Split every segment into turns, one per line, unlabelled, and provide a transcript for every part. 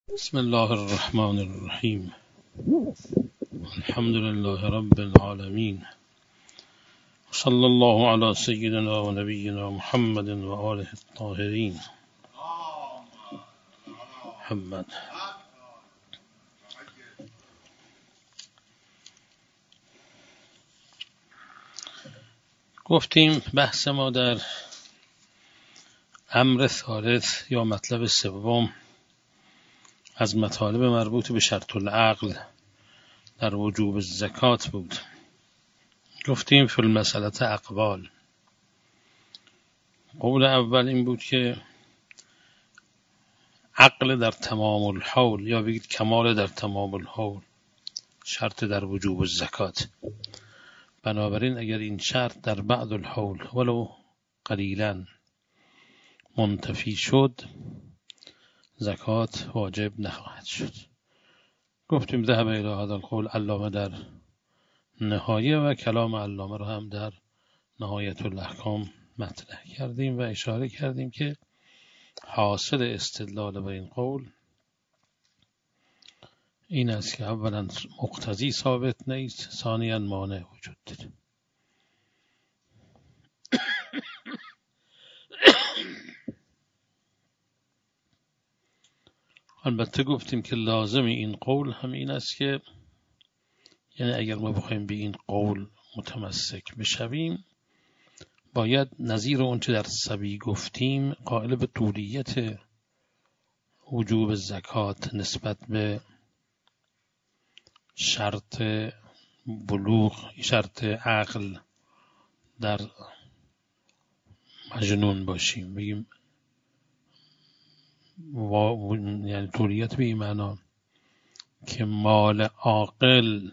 بسم الله الرحمن الرحیم. الحمد لله رب العالمین. صلی الله علی سیدنا و نبینا محمد و آله الطاهرین. محمد. گفتیم بحث ما در امر ثالث یا مطلب سوم از مطالب مربوط به شرط العقل در وجوب الزکات بود. گفتیم فی المسئله اقوال. قول اول این بود که عقل در تمام الحول، یا بگید کمال در تمام الحول، شرط در وجوب الزکات. بنابراین اگر این شرط در بعض الحول ولو قلیلا منتفی شد، زکات واجب نخواهد شد. گفتیم ذهب الی هذا القول علامه در نهایه و کلام علامه را هم در نهایت الاحکام مطرح کردیم و اشاره کردیم که حاصل استدلال به این قول این است که اولا مقتضی ثابت نیست، ثانیا مانع وجود داره. البته گفتیم که لازم این قول هم این است که یعنی اگر ما بخوایم به این قول متمسک بشویم، باید نظیر اون چه در سبی گفتیم قائل به طولیت وجوب زکات نسبت به شرط بلوغ، شرط عقل در مجنون باشیم. بگیم یعنی طولیت به این معنا که مال عاقل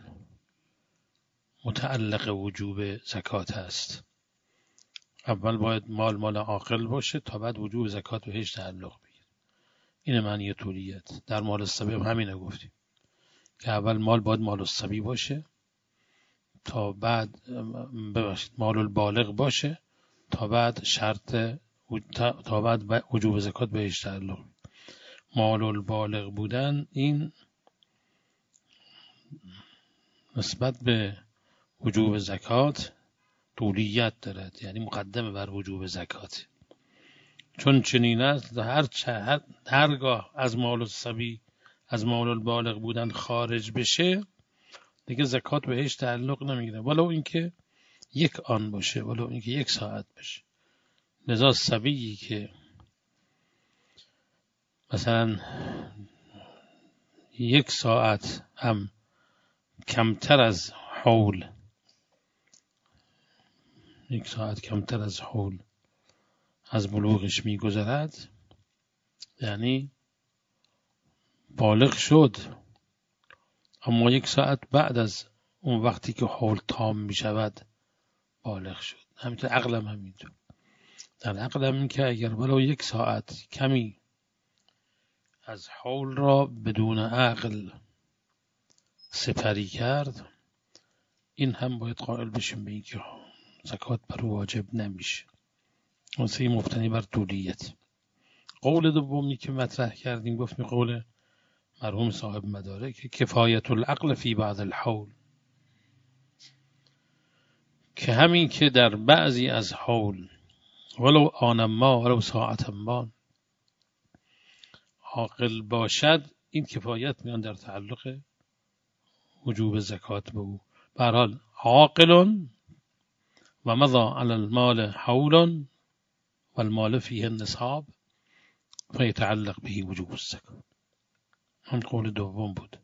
متعلق وجوب زکات است. اول باید مال عاقل باشه تا بعد وجوب زکات بهش تعلق بگیره. این معنی طولیت. در مال الصبی هم همینه گفتیم که اول مال باید مال الصبی باشه تا بعد مال البالغ باشه تا بعد تا بعد وجوب زکات بهش تعلق. مال البالغ بودن این نسبت به وجوب زکات طولیت دارد، یعنی مقدمه بر وجوب زکات. چون چنین است هرگاه از مال الصبی، از مال البالغ بودن خارج بشه، دیگه زکات بهش تعلق نمیگیره، ولو اینکه یک آن باشه، ولو اینکه یک ساعت باشه. لذا صبیی که مثلا یک ساعت هم کمتر از حول، یک ساعت کمتر از حول از بلوغش میگذرد، یعنی بالغ شد، اما یک ساعت بعد از اون وقتی که حول تام میشود بالغ شد. همینطور عقلم همینطور. در عقلم این که اگر ولو یک ساعت کمی از حول را بدون عقل سپری کرد، این هم باید قائل بشیم به این که زکات بر واجب نمیشه. واسه مبتنی بر طولیت. قول دومی که مطرح کردیم گفتیم قول مرحوم صاحب مدارک که کفایت العقل فی بعض الحول، که همین که در بعضی از حول ولو آن ما ولو ساعت ما عاقل باشد، این کفایت میان در تعلق وجوب زکات به او. به هر حال عاقل و مضى علی المال حول والمال فیه النصاب فیتعلق به وجوب الزکات. هم قول دوم بود.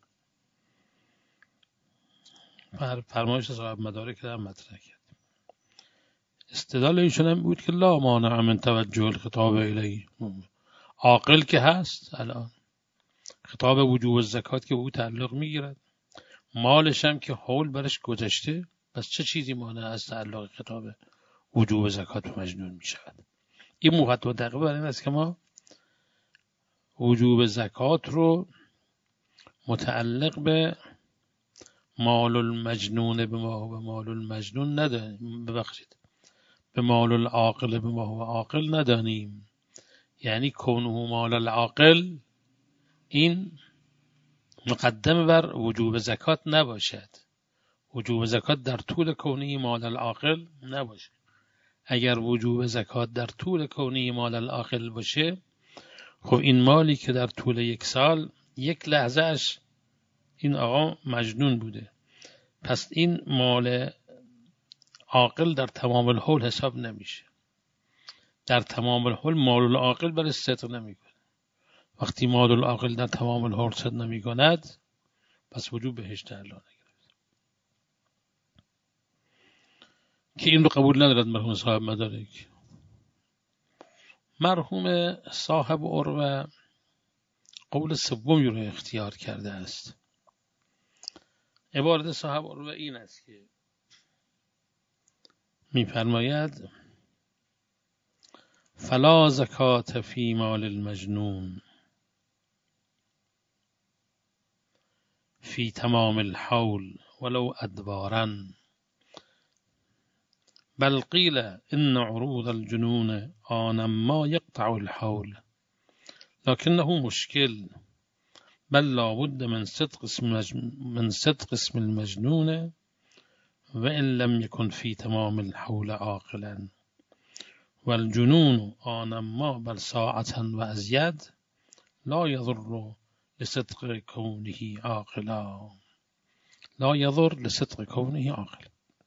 فرمایش صاحب مدارک هم مطرح کرد. استدلال ایشون هم بود که لا مانع من توجه الخطاب الیه. عاقل که هست، الان خطاب وجوب الزکات که به او تعلق میگیرد، مالش هم که حول برش گذشته، پس چه چیزی مانع از تعلق خطاب وجوب زکات به مجنون می شود؟ این مقدمه دقیقه بر این است که ما وجوب زکات رو متعلق به مال المجنون به ما و مال المجنون ندانیم، ببخشید، به مال العاقل به ما و عاقل ندانیم. یعنی کونه مال العاقل این مقدم بر وجوب زکات نباشد. وجوب زکات در طول کونه مال العاقل نباشه. اگر وجوب زکات در طول کونه مال العاقل باشه، خب این مالی که در طول یک سال یک لحظهش این آقا مجنون بوده، پس این مال عاقل در تمام الحول حساب نمیشه. در تمام الحول مال العاقل برای صدق نمیکنه. وقتی مال العاقل در تمام الحول صدق نمیکند، پس وجوب بهشت الله نگرفت. که این رو قبول ندارد مرحوم صاحب مدارک. مرحوم صاحب عروه قول سومی رو اختیار کرده است. عبارت صاحب عروه این است که می‌فرماید فلا زکات فی مال المجنون فی تمام الحول ولو ادبارا، بل قیل ان عروض الجنون آنما یقطع الحول لكنه مشکل، بل لابد من صدق اسم المجنون وإن لم يكن في تمام الحول عاقلا، والجنون آنما بل ساعة وأزيد لا يضر لصدق كونه عاقلا. لا يضر لصدق كونه عاقلا.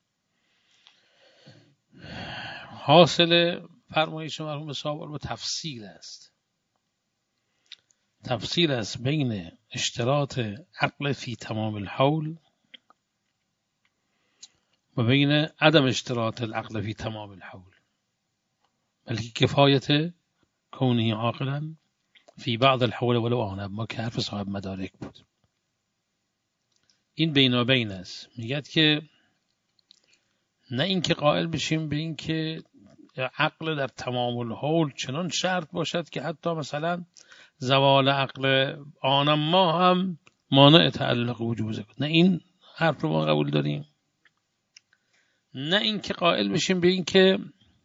حاصل فرمایش مرحوم صاحب و تفصیل است. تفصیل است بین اشتراط عقل فی تمام الحول و بین عدم اشتراط العقل فی تمام الحول، بلکه کفایت کونه عاقلا فی بعض الحول ولو آن، ما که حرف صاحب مدارک بود. این بینابین است. میگد که نه اینکه قائل بشیم به این که عقل در تمام الحول چنان شرط باشد که حتی مثلا زوال عقل آن ما هم مانع تعلق وجوب زکات، نه این حرف رو ما قبول داریم. نه اینکه قائل بشیم به این که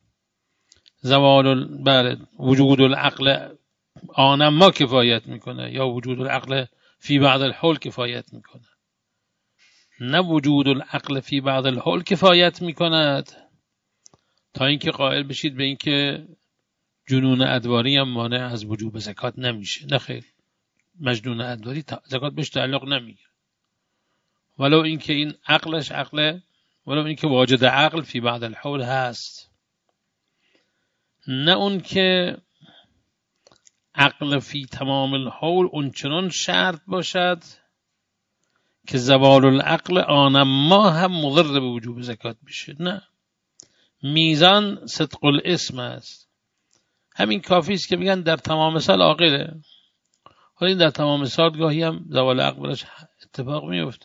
زوال وجود العقل آن ما کفایت میکنه یا وجود العقل فی بعض الحول کفایت میکنه. نه وجود العقل فی بعض الحول کفایت میکند تا اینکه قائل بشید به این که جنون ادواری هم مانع از وجوب زکات نمیشه. نه خیر، مجنون ادواری زکات بهش تعلق نمیگیره، ولو اینکه این عقلش عقله، ولو اینکه واجد عقل فی بعض الحول هست. نه اون که عقل فی تمام الحول اون چنان شرط باشد که زوال العقل آن ما هم مضر به وجوب زکات بشه. نه، میزان صدق الاسم است. همین کافی است که میگن در تمام سال عاقله. حالا این در تمام سال گاهی هم زوال عقل براش اتفاق میفته،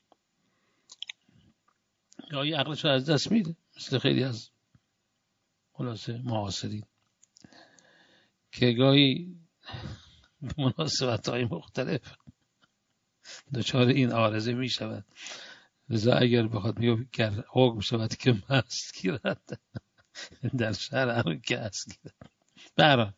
گاهی عقلش از دست میده، مثل خیلی از خلاصه معاصرین که گاهی به مناسبت‌های مختلف دچار این عارضه می شود. لذا اگر بخواد میگه حکم شود که مست گیرد در شرع که است گیرد. برای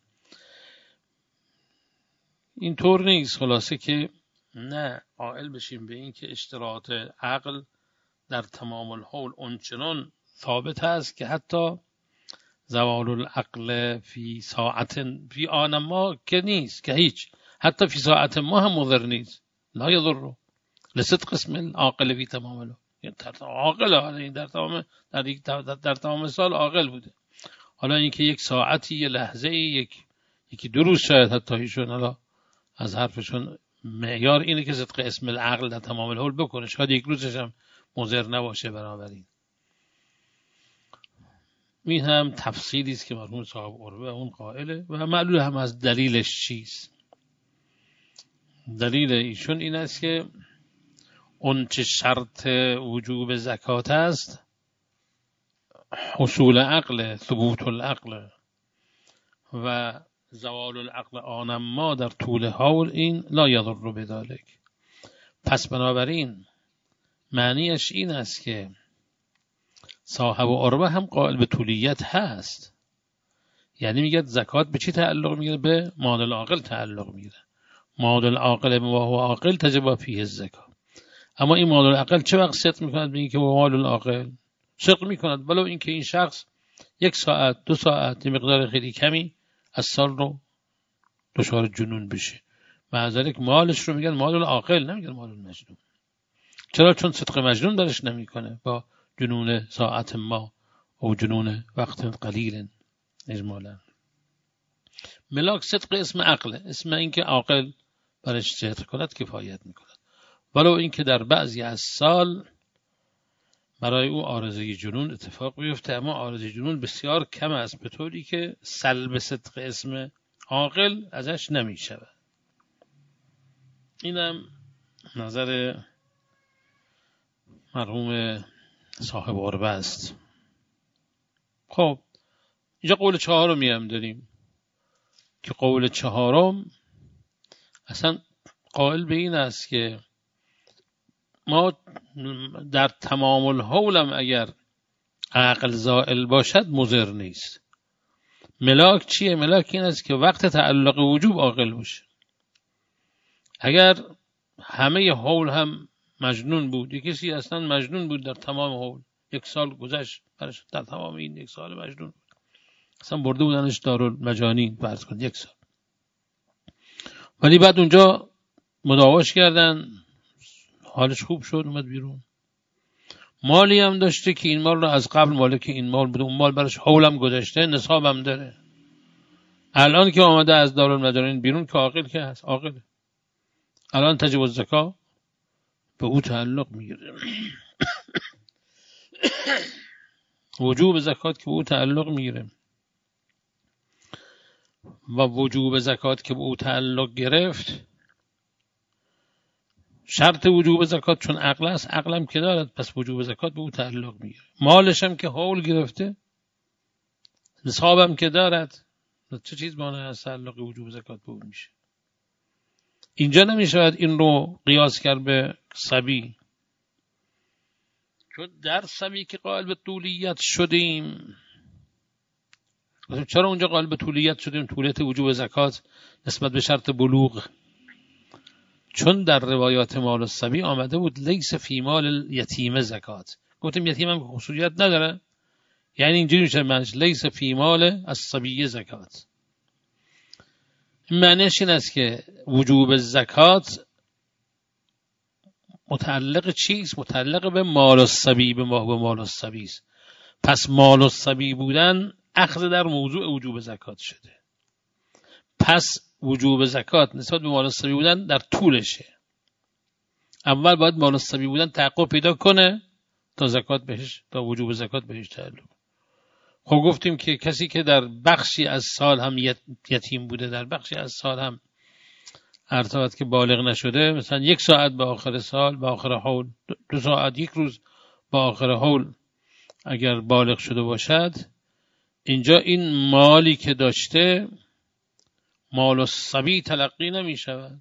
این طور نیست. خلاصه که نه قائل بشیم به این که اشتراط عقل در تمام الحول اونچنان ثابت است که حتی زوال العقل فی ساعت فی آن ما که نیست، که هیچ، حتی فی ساعت ما هم مضر نیست. لا یضر لصدق اسم العاقل فی تمام الحول. عاقل در تمام سال عاقل بوده. حالا اینکه یک ساعتی، یک لحظه، یکی دو روز شاید حتی ایشون حالا از حرفشون معیار اینه که صدق اسم العقل در تمام الحول بکنه، شاید یک روزش هم مضر نباشه. بنابراین این هم تفصیلی است که مرحوم صاحب عروه اون قائله و معلوم هم از دلیلش چیست. دلیل ایشون این است که اون چه شرط وجوب زکات است حصول عقل، ثبوت العقل و زوال العقل آن ما در طول حول، این لا یضر بذلک. پس بنابراین معنیش این است که صاحب عروه هم قائل به طولیت هست. یعنی میگه زکات به چی تعلق میگیره؟ به مال العاقل تعلق میگیره. مال العاقل و هو عاقل تجب فیه الزکات. اما این مال العاقل چه وقت صدق میکند به اینکه مال العاقل صدق میکند ولو اینکه این شخص 1 ساعت 2 ساعت مقدار خیلی کمی از سال رو دچار جنون بشه، مع ذلک مالش رو میگن مال العاقل، نمیگن مال المجنون. چرا؟ چون صدق مجنون درش نمیکنه با جنون ساعت ما او جنون وقت قلیل. اجمالا ملاک صدق اسم عقل، اسم اینکه عاقل برش صدق کند کفایت میکند، ولو اینکه در بعضی از سال برای او عارضه جنون اتفاق بیفته، اما عارضه جنون بسیار کم است به طوری که سلب صدق اسم عاقل ازش نمیشود. اینم نظر مرحوم صاحب عربه است. خب اینجا قول 4 هم داریم که قول 4 اصلا قائل به این است که ما در تمام الحولم اگر عقل زائل باشد مضر نیست. ملاک چیه؟ ملاک این است که وقت تعلق وجوب عاقل باشه. اگر همه حول هم مجنون بود، کسی اصلا مجنون بود در تمام حول، 1 سال گذشت برش در تمام این 1 سال مجنون بود، اصلا برده بودنش دارالمجانین فرض کن 1 سال، ولی بعد اونجا مداواش کردن حالش خوب شد اومد بیرون. مالی هم داشته که این مال رو از قبل مالک این مال بوده، اون مال برش حولم گذشته، نصابم داره، الان که آمده از دارالمجانین بیرون که عاقل که هست، عاقله، الان تجب الزکات به او تعلق میگیره. وجوب زکات که به او تعلق میگیره و وجوب زکات که به او تعلق گرفت، شرط وجوب زکات چون عقل است، عقلم که دارد، پس وجوب زکات به او تعلق میگیره. مالش هم که حول گرفته، نصابم که دارد، چه چیز مانع از تعلق وجوب زکات به او میشه؟ اینجا نمیشود این رو قیاس کرد به صبی، چون در صبی که قائل به طولیت شدیم، چرا اونجا قائل به طولیت شدیم؟ طولیت وجوب زکات نسبت به شرط بلوغ، چون در روایات مال الصبی آمده بود لیس فی مال الیتیم زکات. گفتیم یتیم هم خصوصیت نداره، یعنی اینجوری میشه معنیش لیس فی مال الصبی زکات. معنیش این است که وجوب زکات متعلق چیست؟ متعلق به مال الصبی، به مال الصبی است. پس مال الصبی بودن اخذ در موضوع وجوب زکات شده، پس وجوب زکات نسبت به مال الصبی بودن در طولشه. اول باید مال الصبی بودن تحقق پیدا کنه تا زکات بهش، تا وجوب زکات بهش تعلق. خب گفتیم که کسی که در بخشی از سال هم یتیم بوده، در بخشی از سال هم ارتباط که بالغ نشده، مثلا 1 ساعت به آخر سال، به آخر حول، 2 ساعت 1 روز به آخر حول اگر بالغ شده باشد، اینجا این مالی که داشته مال الصبی تلقی نمی شود.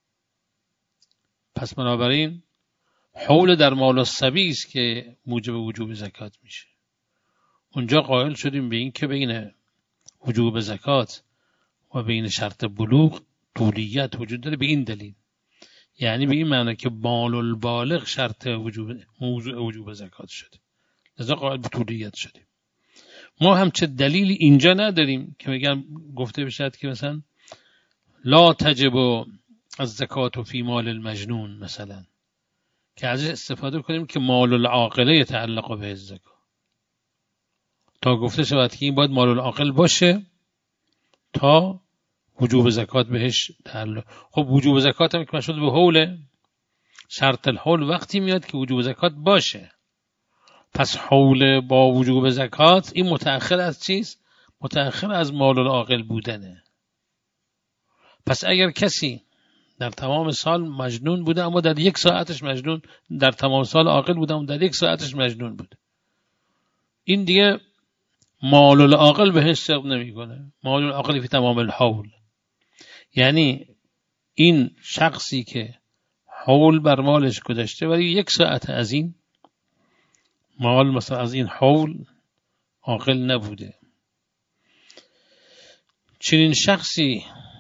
پس بنابراین حول در مال الصبی است که موجب وجوب زکات میشه. اونجا قائل شدیم به این که بین وجوب زکات و بین شرط بلوغ طولیت وجود داره، به این دلیل، یعنی به این معنی که مال البالغ شرط موضوع وجوب زکات شده، لذا قائل به طولیت شدیم. ما هم چه دلیلی اینجا نداریم که بگم گفته بشد که مثلا لا تجب از زکات فی مال المجنون، مثلا که ازش استفاده کنیم که مال العاقله یتعلق به الزکات، تا گفته شود که این باید مال العاقل باشه تا وجوب زکات بهش تعلق. خب وجوب زکات هم که مشهود به حوله، شرط الحول وقتی میاد که وجوب زکات باشه، پس حول با وجوب زکات این متأخر از چیست؟ متأخر از مال العاقل بودنه. پس اگر کسی در تمام سال مجنون بوده اما در 1 ساعتش مجنون، در تمام سال عاقل بوده اما در 1 ساعتش مجنون بوده، این دیگه مال العاقل بهش صدق نمیکنه. مال العاقل فی تمام الحول، یعنی این شخصی که حول بر مالش گذشته ولی 1 ساعت از این مال، مثلا از این حول، عاقل نبوده، چنین شخصی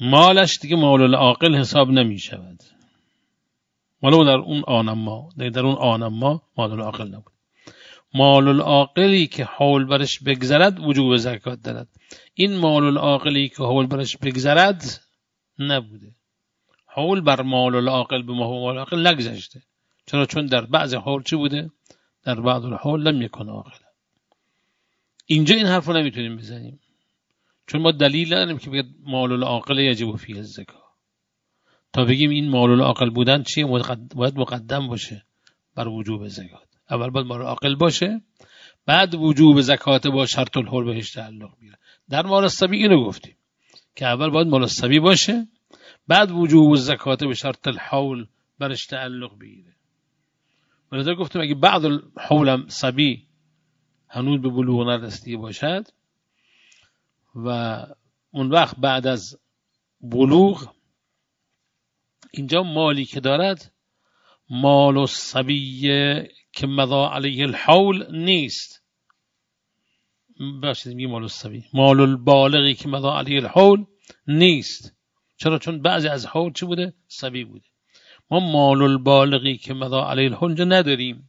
مالش دیگه مال العاقل حساب نمی شود، ولو در اون آنما مال العاقل نبود. مال العاقلی که حول برش بگذرد وجوب زکات دارد. این مال العاقلی که حول برش بگذرد نبوده. حول بر مال العاقل به مال العاقل نگذشته. چرا؟ چون در بعض حول چی بوده؟ در بعض الحول لم یکن عاقلا. اینجا این حرف رو نمیتونیم بزنیم، چون ما دلیل نداریم که بگید مال العاقل یجب فیه الزکات. تا بگیم این مال العاقل بودن چیه؟ باید مقدم باشه بر وجوب زکات. اول باید مال العاقل باشه، بعد وجوب زکات با شرط الحول بهش تعلق میگیره. در مال الصبی اینو گفتیم که اول باید مال الصبی باشه، بعد وجوب زکات به شرط الحول برش تعلق بگیره. ولذا گفتم اگه بعد الحول صبی هنوز به بلوغ نرسیده باشد و اون وقت بعد از بلوغ اینجا مالی که دارد مال الصبی که مضى علیه الحول نیست. باشید میگیم مال الصبی، مال البالغی که مضى علیه الحول نیست. چرا؟ چون بعضی از حول چی بوده؟ صبی بوده. ما مال البالغی که مضى علیه الحول اینجا نداریم،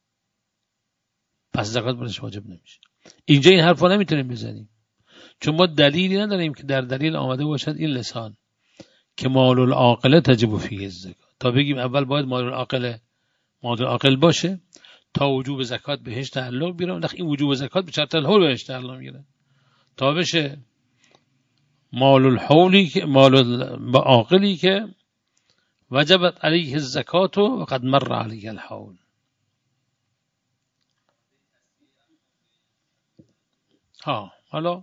پس زکات برش واجب نمیشه. اینجا این حرفا نمیتونیم بزنیم، چون ما دلیلی نداریم که در دلیل آمده باشد این لسان که مال العاقل تجب فیه الزکات. تا بگیم اول باید مال العاقل باشه تا وجوب زکات بهش تعلق بگیره، این وجوب زکات به شرط الحول بهش تعلق میگیره تا بشه مال الحولی که مال العاقلی که وجبت علیه الزکات و قد مر علیه الحول. حالا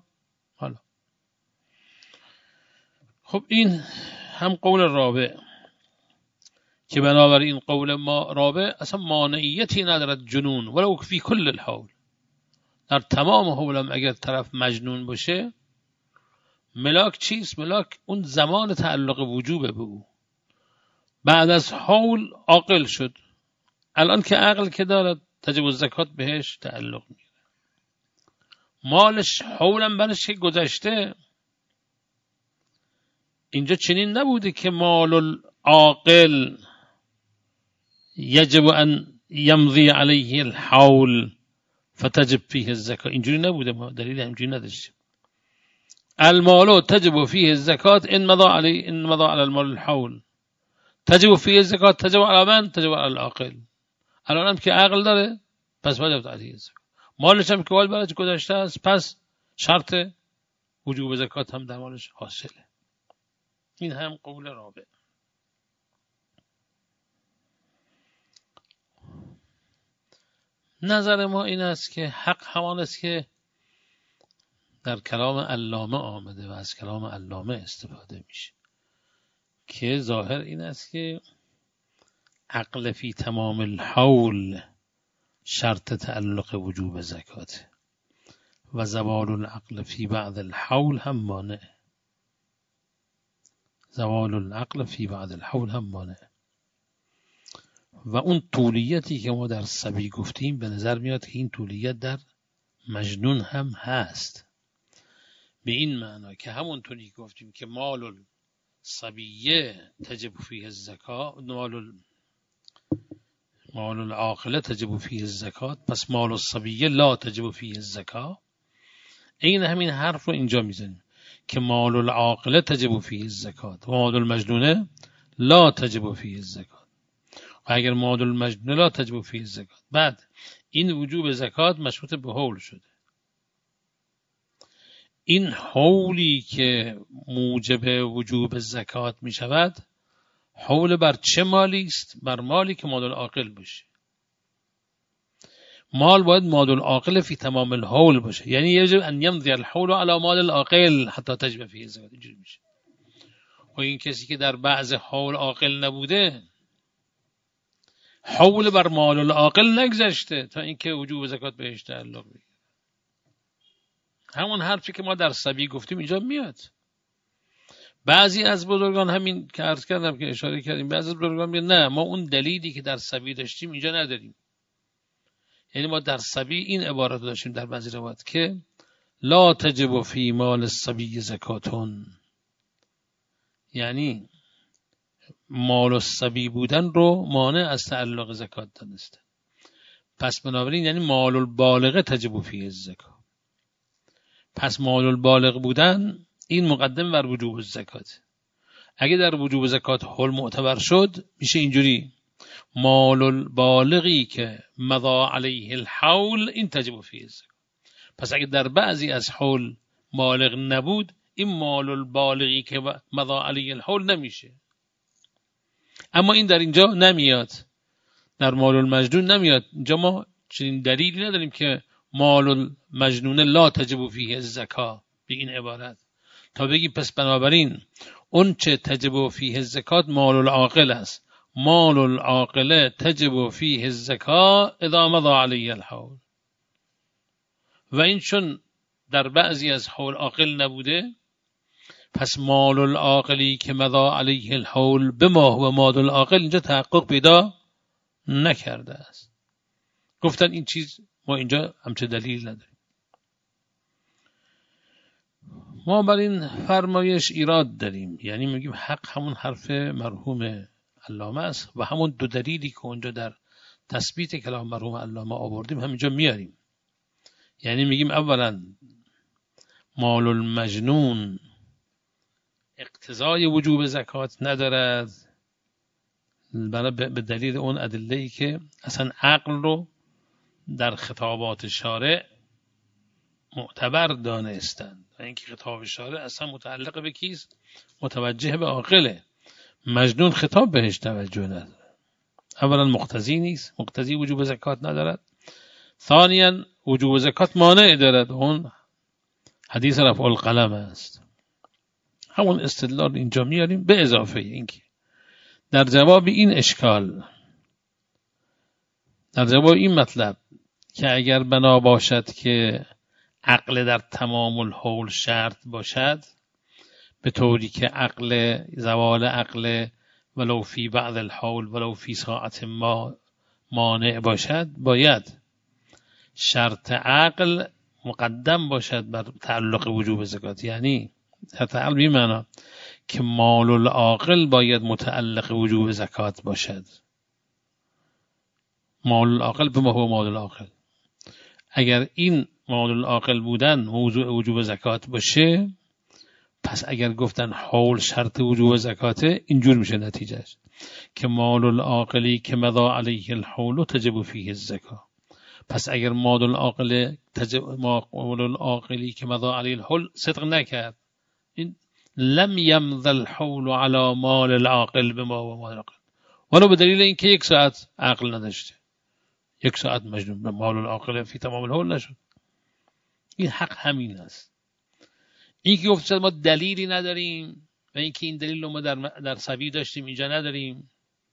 خب این هم قول رابع که بنابراین قول ما رابع اصلا مانعیتی ندارد جنون ولو فی کل الحول. در تمام حولم اگر طرف مجنون باشه، ملاک چیست؟ ملاک اون زمان تعلق وجوبه به او. بعد از حول عاقل شد، الان که عقل که دارد تجب الزکات بهش تعلق میگیره. مالش حولم برش که گذشته، اینجا چنین نبوده که مال العاقل یجب ان یمضی علیه الحول فتجب فیه الزکات. اینجوری نبوده، ما دلیل همجوری نداشتیم. المال تجب فیه الزکات ان مضى علی المال الحول. تجب فیه الزکات تجب علی من؟ تجب علی العاقل. الان هم که عقل داره پس واجب علیه الزکات. مالش هم که برش گذشته است، پس شرط وجوب زکات هم در مالش حاصله. این هم قول رابع. نظر ما این است که حق همان است که در کلام علامه آمده و از کلام علامه استفاده میشه، که ظاهر این است که عقل فی تمام الحول شرط تعلق وجوب زکات و زوال العقل فی بعض الحول هم مانع. زوال العقل فی بعض الحول هم مانع. و اون طولیتی که ما در صبی گفتیم به نظر میاد که این طولیت در مجنون هم هست، به این معنا که همونطوری گفتیم که مال الصبیه تجب فیه الزکات، مال العاقله تجب فیه الزکات، پس مال الصبیه لا تجب فیه الزکات. این همین حرف رو اینجا میزنیم که مال العاقله تجب فیه الزکات و مال المجنونه لا تجب فیه الزکات. و اگر مال المجنونه لا تجب فیه الزکات، بعد این وجوب زکات مشروط به حول شده. این حولی که موجب وجوب زکات می شود، حول بر چه مالی است؟ بر مالی که مال العاقل باشه. مال باید مال العاقل فی تمام الحول باشه، یعنی یجب ان یمضی الحول علی مال العاقل حتی تجب فیه الزکات. اینجوری میشه. و این کسی که در بعض حول عاقل نبوده، حول بر مال العاقل نگذشته تا اینکه وجوب زکات بهش تعلق بگیره. همون حرفی که ما در صبی گفتیم اینجا میاد. بعضی از بزرگان همین که عرض کردم که اشاره کردیم، بعضی از بزرگان میگن نه، ما اون دلیلی که در صبی داشتیم اینجا نداریم. یعنی ما در صبی این عبارت داشتیم در بعضی روایات که لا تجب فی مال الصبی زکاتون، یعنی مال الصبی بودن رو مانع از تعلق زکات دانسته. پس بنابراین یعنی مال البالغه تجب فیه الزکات. پس مال البالغ بودن این مقدم بر وجوب الزکات. اگه در وجوب زکات حول معتبر شد میشه اینجوری: مال البالغی که مضى علیه الحول این تجب فیه الزکات. پس اگه در بعضی از حول بالغ نبود این مال البالغی که مضى علیه الحول نمیشه. اما این در اینجا نمیاد، در مال المجنون نمیاد. اینجا ما چنین دلیلی نداریم که مال المجنون لا تجب فیه الزکات به این عبارت تا بگی پس بنابراین اون چه تجب فیه الزکات مال العاقل است. مال العاقل تجب فیه الزکات اذا مضى علیه الحول. و این چون در بعضی از حول عاقل نبوده پس مال العاقلی که مضى علیه الحول بما هو مال العاقل اینجا تحقق پیدا نکرده است. گفتن این چیز ما اینجا همچه دلیل نداریم. ما بر این فرمایش ایراد داریم، یعنی میگیم حق همون حرف مرحوم علامه است و همون دو دلیلی که اونجا در تثبیت کلام مرحوم علامه آوردیم همینجا میاریم. یعنی میگیم اولا مال المجنون اقتضای وجوب زکات ندارد به دلیل اون ادله‌ای که اصلا عقل رو در خطابات شارع معتبر دانستند و اینکه خطاب شارع اصلا متعلق به کیست؟ متوجه به عاقله. مجنون خطاب بهش توجه نداره. اولا مقتضی نیست، مقتضی وجوب زکات ندارد. ثانیا وجوب زکات مانع دارد، اون حدیث رفع القلم است. همون استدلال اینجا میاریم به اضافه اینکه در جواب این اشکال، در جواب این مطلب که اگر بنا باشد که عقل در تمام الحول شرط باشد، به طوری که عقل زوال عقل ولو فی بعض الحول ولو فی ساعت ما مانع باشد، باید شرط عقل مقدم باشد بر تعلق وجوب زکات. یعنی شرط عقل به معنی که مال العاقل باید متعلق وجوب زکات باشد. مال العاقل به ما هو مال العاقل. اگر این مال العاقل بودن موضوع وجوب زکات باشه، پس اگر گفتن حول شرط وجوب زکاته، اینجور میشه نتیجهش که مال العاقلی که مضى علیه الحول تجب فیه الزکات. پس اگر مال العاقلی که مضى علیه الحول صدق نکرد، این لم یمض الحول علی مال العاقل بما و مال العاقل، ولو به دلیل اینکه یک ساعت عقل نداشته، یک ساعت مجنون، به مال العاقل فی تمام الحول نشد. این حق همین است. این که گفت ما دلیلی نداریم و اینکه این دلیل رو ما در صبی داشتیم اینجا نداریم،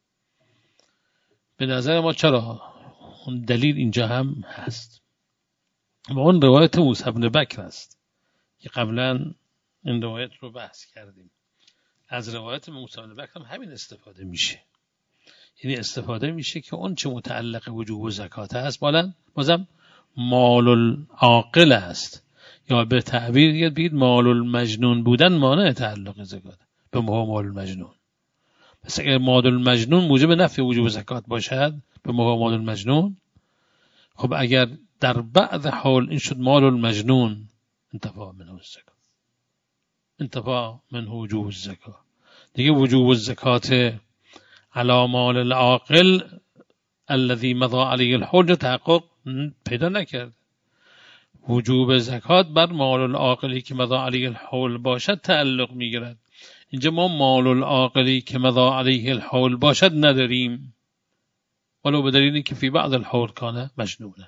به نظر ما چرا اون دلیل اینجا هم هست و اون روایت موسی بن بکر است که قبلا این روایت رو بحث کردیم. از روایت موسی بن بکر هم همین استفاده میشه، یعنی استفاده میشه که اون چه متعلق وجوب و زکات است بازم مال العاقل است، یا به تعبیر بگید مال المجنون بودن مانع تعلق زکات به مال المجنون. پس اگر مال المجنون موجب نفی وجوب زکات باشد به مال المجنون، خب اگر در بعض حال این شد مال المجنون انتفاع منه الزکات، انتفاع منه وجوب الزکات، دیگه وجوب الزکات علی مال العاقل الذي مضى علیه الحول تحقق پیدا نکرد. وجوب زکات بر مال العاقلی که مضى علیه الحول باشد تعلق میگیرد. اینجا ما مال العاقلی که مضى علیه الحول باشد نداریم، ولو به دلیلی که فی بعض الحول کانه مجنونه.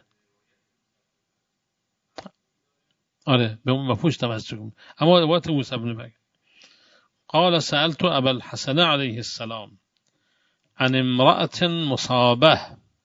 آره به اون مفهومش توجه کن. اما روایت موسی بن بکر قال سألت ابا الحسن علیه السلام عن امرأة مصابة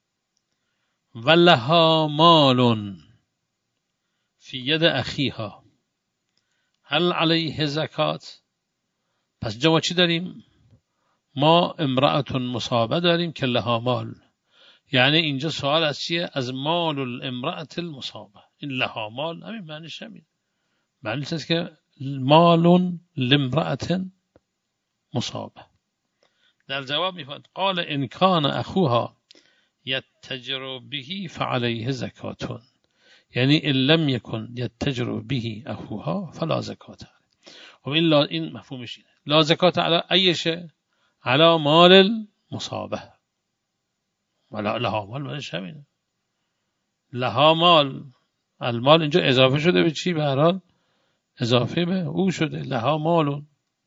ولها مال فی ید اخیها هل علیه زکات؟ پس جواب چی داریم؟ ما امرأة مصابة داریم که لها مال، یعنی اینجا سوال از چیه؟ از مال الامرأة المصابة. این لها مال همین معنیش همین، معنیش است که مال لامرأة مصابه. در جواب میفرماید قال ان کان اخوها یتجر به فعلیه زکات، یعنی ان لم یکن یتجر به اخوها فلا زکات. و این مفهومش اینه، لا زکات علی ایشه، علی مال المصابه، ولا لها مال، مالش همینه، لها مال، المال اینجا اضافه شده به چی؟ به هر حال اضافه به او شده، لها مالون.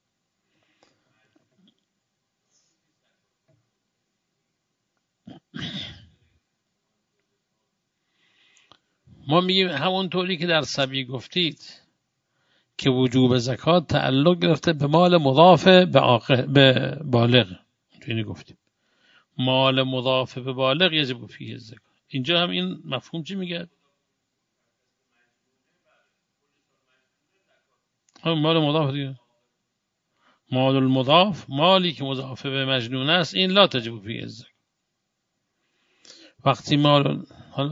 ما میگیم همونطوری که در سبی گفتید که وجوب زکات تعلق گرفته به مال مضاف به بالغ، اینو گفتیم مال مضاف به بالغ یجب فیه زکات. اینجا هم این مفهوم چی میگه؟ مال مضاف دیگه، مال المضاف، مالی که مضاف به مجنون است، این لا تجب فیه زکات. وقتی مال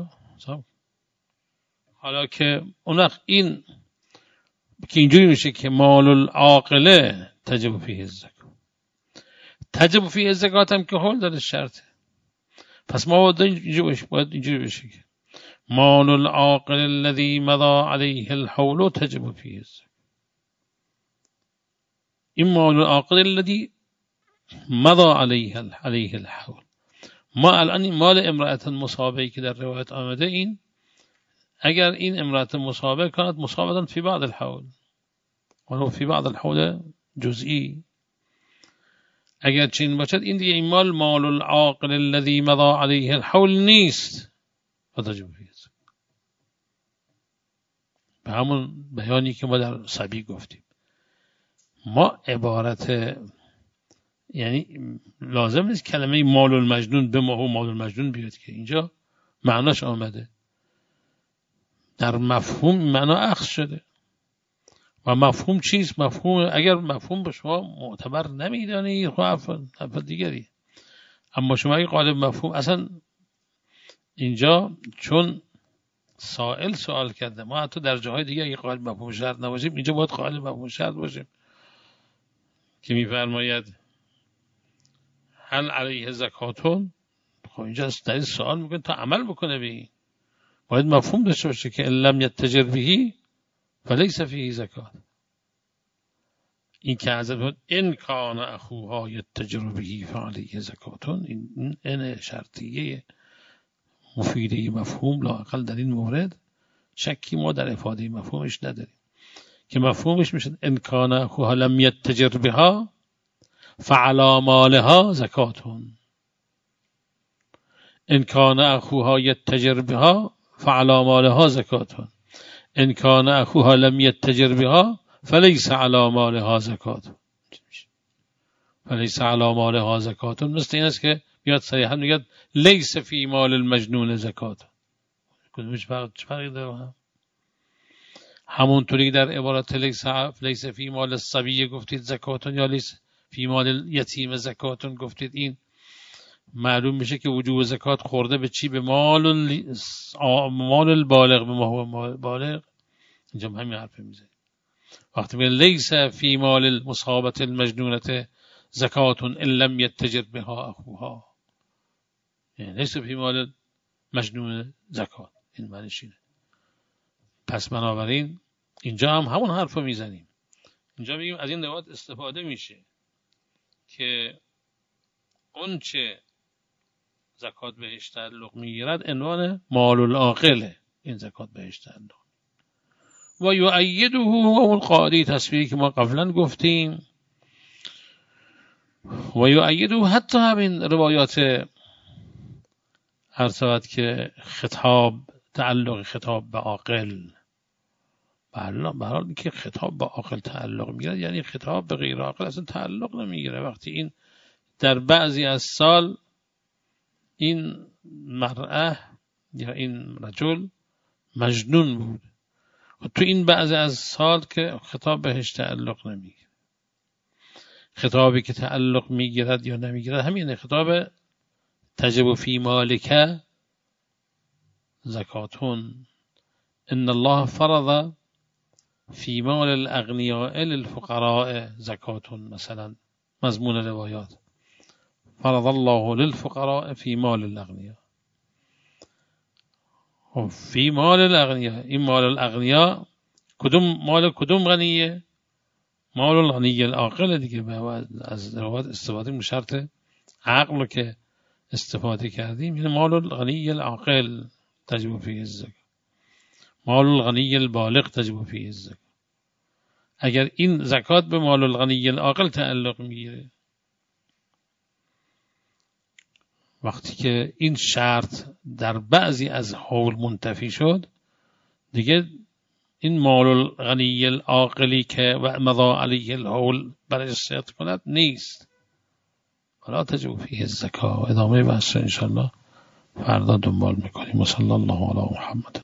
حالا که اون وقت این که اینجوری میشه که مال العاقله تجب فیه الزکات، تجب فیه الزکات هم که حول داره شرطه، پس ما باید اینجوری بشه که مال العاقل الذي مضى عليه الحول تجب فیه الزکات. این مال العاقل الذي مضى عليه الحول، ما الان این مال امرأة مصابه که در روایت آمده، این اگر این امرأة مصابه کانت مصابه فی بعض الحول ولو فی بعض الحول جزئی، اگر چین باشد این دیگه این مال العاقل الذي مضى عليه الحول نیست، فتجب فیه الزکات. به همون بیانی که ما در سبی گفتیم، ما عبارت یعنی لازم نیست کلمه مال المجنون به ما مال المجنون بیاد که اینجا معناش آمده، در مفهوم معنا اخذ شده. و مفهوم چیست؟ مفهوم اگر مفهوم به شما معتبر نمیدانید خب دیگری، اما شما اگه قالب مفهوم اصلا اینجا چون سائل سوال کرده، ما حتی در جاهای دیگه اگه قالب مفهوم شرط نباشیم، اینجا باید قالب مفهوم شرط باشیم که میفرماید هل علیه زکاتون. خب اینجا در سوال میکنه تا عمل بکنه به این باید مفهوم داشته باشه که ان لم یتجر به فلیس فیه زکات. این که حضرت ان کان اخوها یتجر به فعلیه زکاتون، این شرطیه مفیده مفهوم لااقل در این مورد شکی ما در افاده مفهومش نداریم که مفهومش میشه ان کان اخوها لم یتجر بها فعلی مالها زکاتون، ان کان اخوها یتجر بها فعلی مالها زکاتون، ان کان اخوها لم یتجر بها فلیس علی مالها زکات. فلیس علی مالها زکات مثل این است که میاد صریحا میگه لیس فی مال المجنون زکات. کدومش فرقی داره؟ همونطوری در عبارت لیس فی مال الصبی گفتید زکاتون یا لیس فی مال یتیم زکاتون گفتید، این معلوم میشه که وجوب زکات خورده به چی؟ به مال البالغ، به ما بالغ. اینجا همین حرف میزنیم وقتی میگه لیس فی مال المصابه المجنونه زکات ان لم یتجر بها اخوها، یعنی لیس فی مال مجنون زکات، این معنیش اینه. پس بنابراین اینجا هم همون حرف رو میزنیم، اینجا میگیم از این روایت استفاده میشه که اون چه زکات بهش تعلق میگیرد عنوان مال العاقله، این زکات بهش تعلق و یؤیده اون قاعده تصویری که ما قبلا گفتیم و یؤیده حتی همین روایات هر که خطاب تعلق خطاب به عاقل، به حال که خطاب به عاقل تعلق میگیره یعنی خطاب به غیر عاقل اصلا تعلق نمیگیره. وقتی این در بعضی از سال این مرأه یا این رجل مجنون بود و تو این بعضی از سال که خطاب بهش تعلق نمیگیره، خطابی که تعلق میگیرد یا نمیگیرد همینه، خطاب تجب فی مالک زکاتون ان الله فرض فی مال الاغنیاء للفقراء زکاتون مثلا مضمون روایات. فرض الله للفقراء في مال الاغنیاء. فی مال الاغنیاء، این مال الاغنیاء کدوم غنیه؟ مال الغنی العاقل دیگه. از روایات استفاده من شرط عقل که استفاده کردیم، یعنی مال الغنی العاقل تجب فیه الزکات، مال الغنی البالغ تجب فیه الزکات. اگر این زکات به مال الغنی العاقل تعلق میگیره، وقتی که این شرط در بعضی از حول منتفی شد، دیگه این مال الغنی العاقلی که و مضى علیه الحول برای صدق کند نیست. ولا تجب فیه الزکات. ادامه بحث انشاءالله فردا دنبال میکنیم. صلی الله علی محمد.